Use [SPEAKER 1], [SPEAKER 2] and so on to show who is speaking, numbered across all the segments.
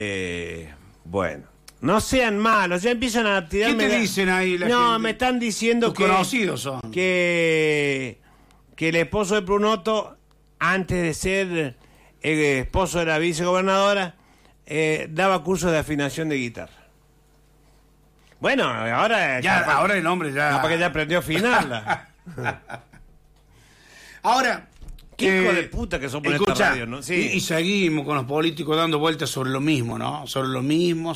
[SPEAKER 1] Bueno, no sean malos, ya empiezan a tirarme.
[SPEAKER 2] ¿Qué te dicen ahí la gente?
[SPEAKER 1] No, me están diciendo
[SPEAKER 2] que conocidos son.
[SPEAKER 1] Que el esposo de Prunoto, antes de ser el esposo de la vicegobernadora, daba cursos de afinación de guitarra. Bueno, ahora
[SPEAKER 2] ahora el hombre ya.
[SPEAKER 1] Capaz que ya aprendió a afinarla.
[SPEAKER 2] Ahora.
[SPEAKER 1] Qué hijo de puta que son por esta radio, ¿no? Sí.
[SPEAKER 2] Y seguimos con los políticos dando vueltas sobre lo mismo, ¿no? Sobre lo mismo.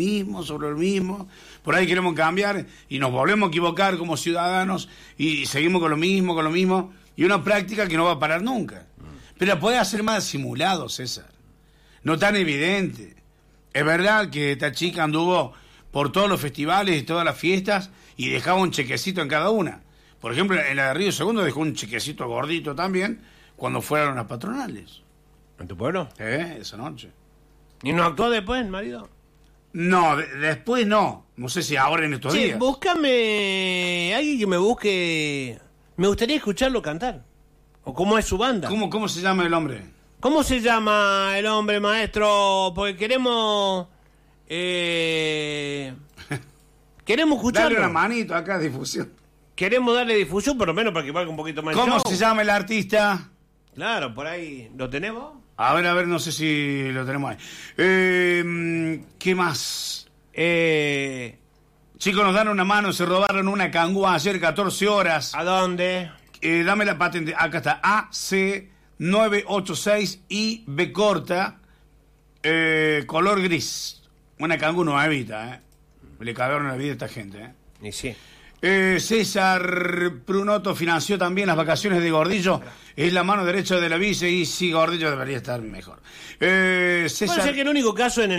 [SPEAKER 2] Por ahí queremos cambiar y nos volvemos a equivocar como ciudadanos y seguimos con lo mismo. Y una práctica que no va a parar nunca. Pero la puede hacer más simulado, César. No tan evidente. Es verdad que esta chica anduvo por todos los festivales y todas las fiestas y dejaba un chequecito en cada una. Por ejemplo, en la de Río Segundo dejó un chequecito gordito también cuando fueron las patronales.
[SPEAKER 1] ¿En tu pueblo?
[SPEAKER 2] Esa noche.
[SPEAKER 1] ¿Y no actuó después, marido?
[SPEAKER 2] No, después no. No sé si ahora en estos días.
[SPEAKER 1] Búscame alguien que me busque. Me gustaría escucharlo cantar. ¿O cómo es su banda?
[SPEAKER 2] ¿Cómo se llama el hombre?
[SPEAKER 1] ¿Cómo se llama el hombre, maestro? Porque queremos... queremos escucharlo.
[SPEAKER 2] Dale una manito acá, difusión.
[SPEAKER 1] Queremos darle difusión, por lo menos para que valga un poquito más.
[SPEAKER 2] ¿Cómo se llama el artista?
[SPEAKER 1] Claro, por ahí. ¿Lo tenemos?
[SPEAKER 2] A ver, no sé si lo tenemos ahí. ¿Qué más? Chicos, nos dan una mano, se robaron una cangúa ayer 14 horas.
[SPEAKER 1] ¿A dónde?
[SPEAKER 2] Dame la patente. Acá está. AC986 B corta, color gris. Una cangú nuevita, Le cagaron la vida a esta gente,
[SPEAKER 1] Y sí.
[SPEAKER 2] César Prunoto financió también las vacaciones de Gordillo. Es la mano derecha de la vice y sí, Gordillo debería estar mejor.
[SPEAKER 1] César... Puede ser que el único caso en el